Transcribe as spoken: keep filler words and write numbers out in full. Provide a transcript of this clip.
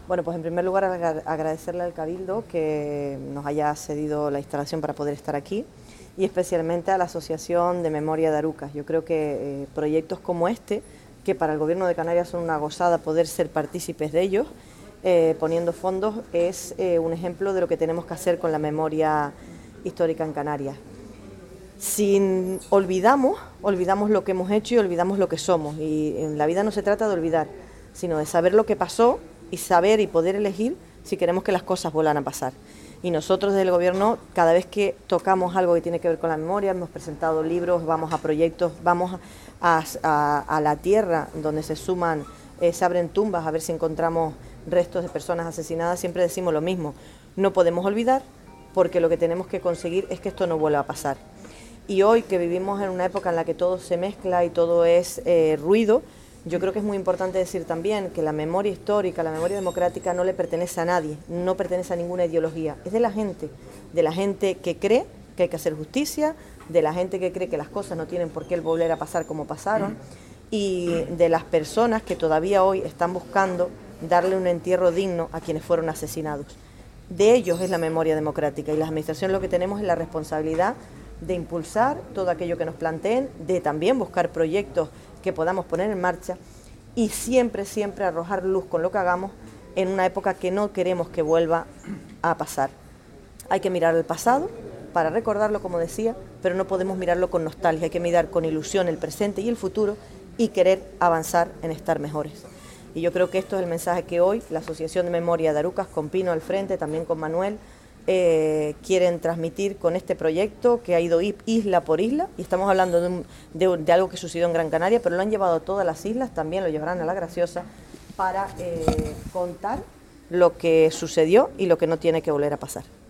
Bueno, pues en primer lugar agradecerle al Cabildo que nos haya cedido la instalación para poder estar aquí y especialmente a la Asociación de Memoria de Arucas. Yo creo que eh, proyectos como este, que para el Gobierno de Canarias son una gozada poder ser partícipes de ellos, eh, poniendo fondos, es eh, un ejemplo de lo que tenemos que hacer con la memoria histórica en Canarias. Si olvidamos, olvidamos lo que hemos hecho y olvidamos lo que somos. Y en la vida no se trata de olvidar, sino de saber lo que pasó y saber y poder elegir si queremos que las cosas vuelvan a pasar. Y nosotros desde el Gobierno, cada vez que tocamos algo que tiene que ver con la memoria, hemos presentado libros, vamos a proyectos, vamos a, a, a la tierra donde se suman, eh, se abren tumbas a ver si encontramos restos de personas asesinadas, siempre decimos lo mismo, no podemos olvidar porque lo que tenemos que conseguir es que esto no vuelva a pasar. Y hoy que vivimos en una época en la que todo se mezcla y todo es eh, ruido, yo creo que es muy importante decir también que la memoria histórica, la memoria democrática no le pertenece a nadie, no pertenece a ninguna ideología, es de la gente, de la gente que cree que hay que hacer justicia, de la gente que cree que las cosas no tienen por qué volver a pasar como pasaron y de las personas que todavía hoy están buscando darle un entierro digno a quienes fueron asesinados. De ellos es la memoria democrática y la administración lo que tenemos es la responsabilidad de impulsar todo aquello que nos planteen, de también buscar proyectos que podamos poner en marcha y siempre, siempre arrojar luz con lo que hagamos en una época que no queremos que vuelva a pasar. Hay que mirar el pasado para recordarlo, como decía, pero no podemos mirarlo con nostalgia, hay que mirar con ilusión el presente y el futuro y querer avanzar en estar mejores. Y yo creo que esto es el mensaje que hoy la Asociación de Memoria de Arucas, con Pino al frente, también con Manuel, Eh, quieren transmitir con este proyecto que ha ido isla por isla y estamos hablando de, un, de, de algo que sucedió en Gran Canaria, pero lo han llevado a todas las islas, también lo llevarán a La Graciosa para eh, contar lo que sucedió y lo que no tiene que volver a pasar.